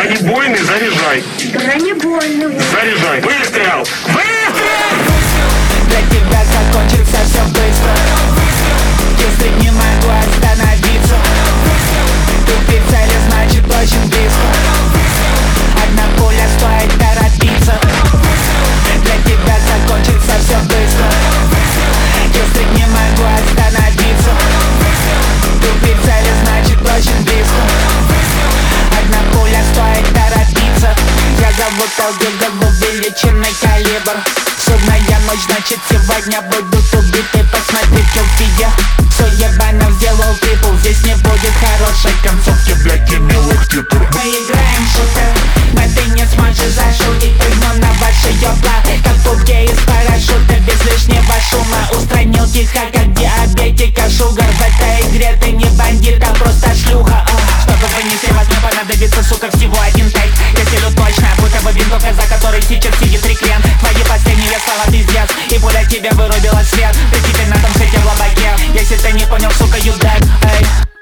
Бронебойный заряжай. Бронебойный. Заряжай. Выстрел! Выстрел! Для тебя закончится все быстро. Если не могу остановиться, ты в цели, значит очень близко. Одна пуля стоит торопиться. Для тебя закончится все быстро. Если не могу остановиться, ты в цели, значит очень близко. Одна пуля стоит торопиться. Я зову Толдыга, увеличенный калибр. Судная ночь, значит сегодня будут убиты. Посмотри, Килфия все ебано сделал трипл. Здесь не будет хорошей концовки, блядь, и милых титров. Мы играем в шутер, но ты не сможешь зашутить. Прыгну на ваши ёбла, как пупки из парашюта. Без лишнего шума устранил тихо, как диабетика. Шугар, в этой игре ты не бандит, а просто шлюха. Чтобы вынести вас, мне понадобится, сука, всего один тейк. Я селю точно, будто бы винтовка, за которой сейчас сидит реклем. Твои последние слова пиздец, и пуля тебе вырубила свет. Ты теперь на том свете в лобаке. Если ты не понял, сука, you dead, эй.